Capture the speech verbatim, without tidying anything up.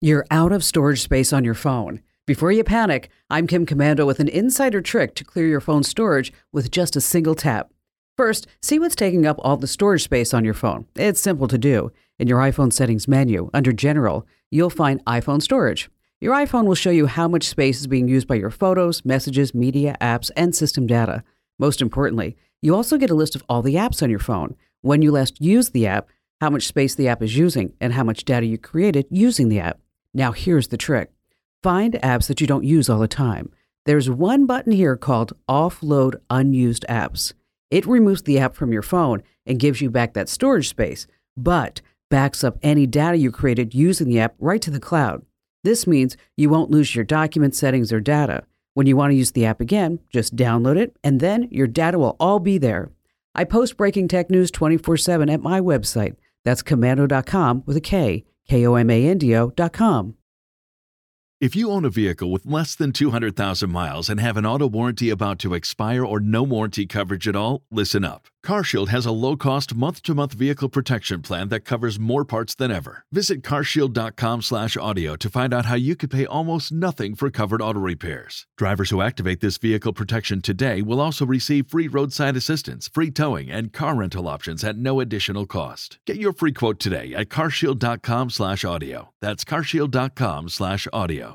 You're out of storage space on your phone. Before you panic, I'm Kim Komando with an insider trick to clear your phone's storage with just a single tap. First, see what's taking up all the storage space on your phone. It's simple to do. In your iPhone settings menu, under General, you'll find iPhone Storage. Your iPhone will show you how much space is being used by your photos, messages, media, apps, and system data. Most importantly, you also get a list of all the apps on your phone, when you last used the app, how much space the app is using, and how much data you created using the app. Now here's the trick. Find apps that you don't use all the time. There's one button here called Offload Unused Apps. It removes the app from your phone and gives you back that storage space, but backs up any data you created using the app right to the cloud. This means you won't lose your document settings or data. When you want to use the app again, just download it, and then your data will all be there. I post breaking tech news twenty-four seven at my website. That's komando dot com with a K, K O M A N D O dot com. If you own a vehicle with less than two hundred thousand miles and have an auto warranty about to expire or no warranty coverage at all, listen up. CarShield has a low-cost month-to-month vehicle protection plan that covers more parts than ever. Visit carshield dot com slash audio to find out how you could pay almost nothing for covered auto repairs. Drivers who activate this vehicle protection today will also receive free roadside assistance, free towing, and car rental options at no additional cost. Get your free quote today at carshield dot com slash audio. That's carshield dot com slash audio.